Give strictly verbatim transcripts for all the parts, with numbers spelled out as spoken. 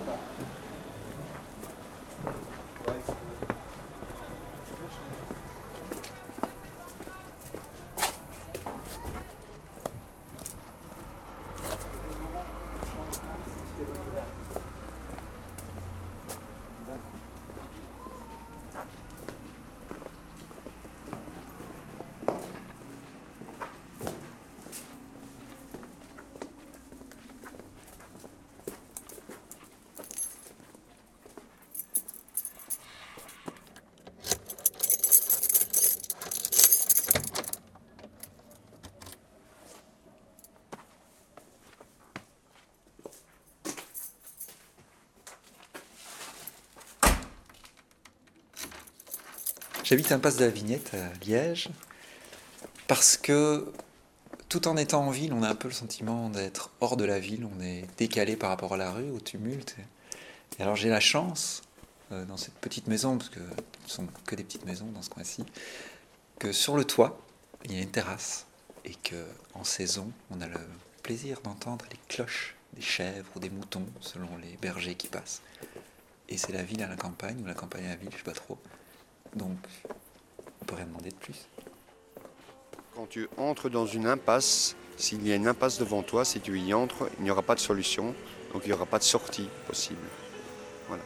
J'habite impasse de la Vignette à Liège parce que tout en étant en ville, on a un peu le sentiment d'être hors de la ville, on est décalé par rapport à la rue, au tumulte. Et alors j'ai la chance, euh, dans cette petite maison, parce que ce ne sont que des petites maisons dans ce coin-ci, que sur le toit, il y a une terrasse et qu'en saison, on a le plaisir d'entendre les cloches des chèvres ou des moutons, selon les bergers qui passent. Et c'est la ville à la campagne, ou la campagne à la ville, je ne sais pas trop. Donc, on peut rien demander de plus. Quand tu entres dans une impasse, s'il y a une impasse devant toi, si tu y entres, il n'y aura pas de solution, donc il n'y aura pas de sortie possible. Voilà.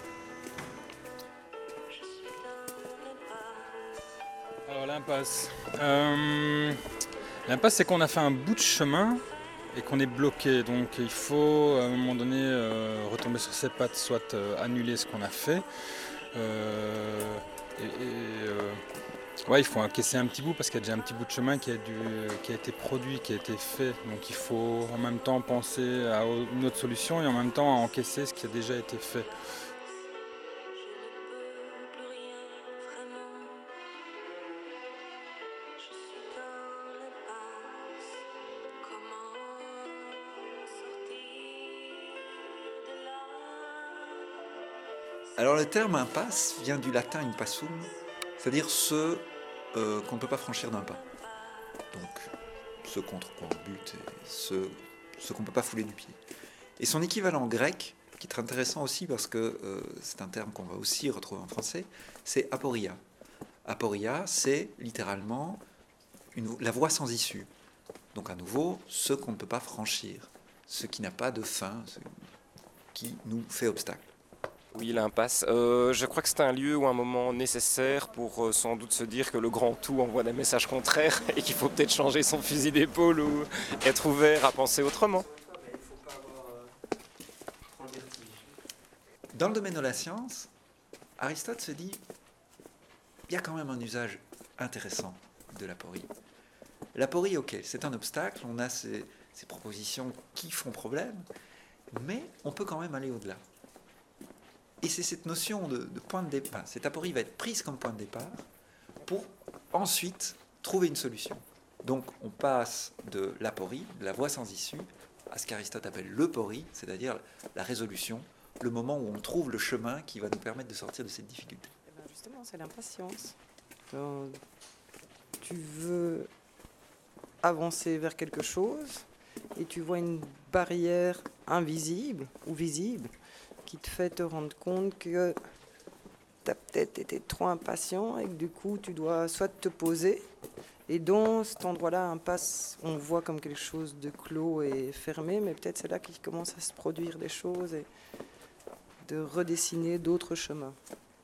Alors l'impasse. Euh, l'impasse, c'est qu'on a fait un bout de chemin et qu'on est bloqué. Donc il faut à un moment donné euh, retomber sur ses pattes, soit euh, annuler ce qu'on a fait. Euh, et, et euh, ouais, il faut encaisser un petit bout parce qu'il y a déjà un petit bout de chemin qui a, dû, qui a été produit, qui a été fait. Donc il faut en même temps penser à une autre solution et en même temps à encaisser ce qui a déjà été fait. Alors le terme impasse vient du latin impassum, c'est-à-dire ce euh, qu'on ne peut pas franchir d'un pas. Donc ce contre quoi on bute et ce, ce qu'on ne peut pas fouler du pied. Et son équivalent grec, qui est très intéressant aussi parce que euh, c'est un terme qu'on va aussi retrouver en français, c'est aporia. Aporia, c'est littéralement une, la voie sans issue. Donc à nouveau, ce qu'on ne peut pas franchir, ce qui n'a pas de fin, ce qui nous fait obstacle. Oui, l'impasse. Euh, je crois que c'est un lieu ou un moment nécessaire pour euh, sans doute se dire que le grand tout envoie des messages contraires et qu'il faut peut-être changer son fusil d'épaule ou être ouvert à penser autrement. Dans le domaine de la science, Aristote se dit il y a quand même un usage intéressant de l'aporie. L'aporie, ok, c'est un obstacle, on a ces, ces propositions qui font problème, mais on peut quand même aller au-delà. Et c'est cette notion de, de point de départ, cette aporie va être prise comme point de départ pour ensuite trouver une solution. Donc on passe de l'aporie, de la voie sans issue, à ce qu'Aristote appelle l'euporie, c'est-à-dire la résolution, le moment où on trouve le chemin qui va nous permettre de sortir de cette difficulté. Eh bien justement, c'est l'impatience. Alors, tu veux avancer vers quelque chose et tu vois une barrière invisible ou visible qui te fait te rendre compte que tu as peut-être été trop impatient et que du coup tu dois soit te poser, et dans cet endroit-là, impasse, on voit comme quelque chose de clos et fermé, mais peut-être c'est là qu'il commence à se produire des choses et de redessiner d'autres chemins.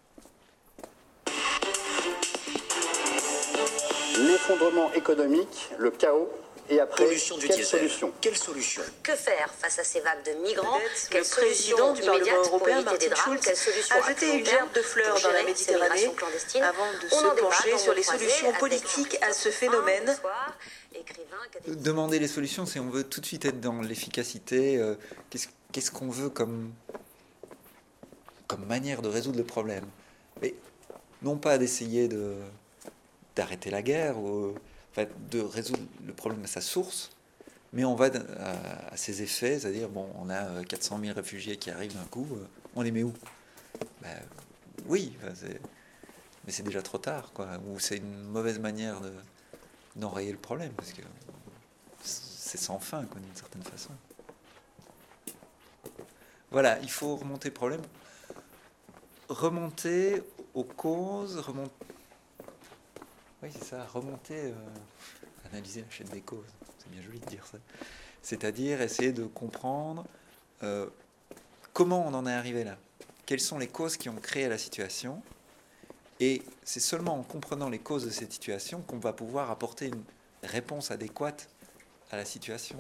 L'effondrement économique, le chaos, et après, pollution du quelle diesel. solution Quelle solution? Que faire face à ces vagues de migrants? Le président du Parlement européen, Martin Schulz, a jeté une gerbe de fleurs dans la Méditerranée avant de se pencher sur les solutions politiques à ce phénomène. Demander les solutions, c'est on veut tout de suite être dans l'efficacité. Euh, qu'est-ce, qu'est-ce qu'on veut comme, comme manière de résoudre le problème? Mais non pas d'essayer de, d'arrêter la guerre, ou en fait, de résoudre le problème à sa source, mais on va à, à ses effets, c'est-à-dire, bon, on a quatre cent mille réfugiés qui arrivent d'un coup, on les met où? Ben, oui, c'est, mais c'est déjà trop tard, quoi. Ou c'est une mauvaise manière de, d'enrayer le problème, parce que c'est sans fin, quoi, d'une certaine façon. Voilà, il faut remonter le problème, remonter aux causes, remonter... Oui, c'est ça, remonter, euh, analyser la chaîne des causes, c'est bien joli de dire ça. C'est-à-dire essayer de comprendre euh, comment on en est arrivé là, quelles sont les causes qui ont créé la situation, et c'est seulement en comprenant les causes de cette situation qu'on va pouvoir apporter une réponse adéquate à la situation.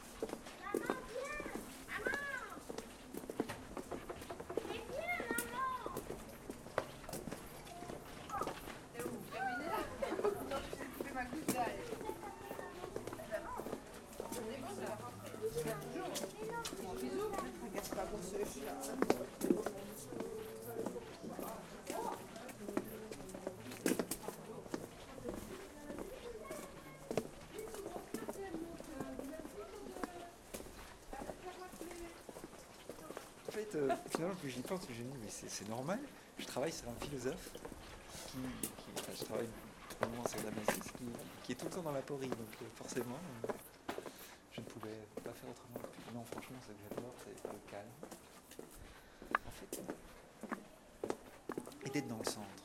En fait, euh, finalement, plus j'y pense, je me dis, mais c'est normal. Je travaille sur un philosophe qui, qui enfin, je travaille pour le moment sur Damascus, qui, qui est tout le temps dans la porie, donc euh, forcément, euh, je ne pouvais pas faire autrement. Non, franchement, ce que j'adore, c'est le calme. En fait, et d'être dans le centre.